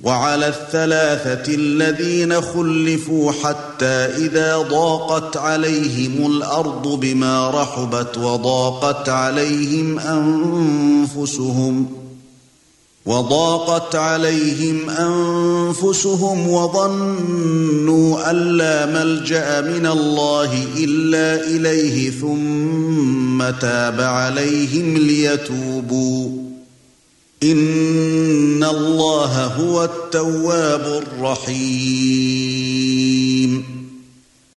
وعلى الثلاثة الذين خلفوا حتى إذا ضاقت عليهم الأرض بما رحبت وضاقت عليهم أنفسهم وظنوا أن لا ملجأ من الله إلا إليه ثم تاب عليهم ليتوبوا إن الله هو التواب الرحيم.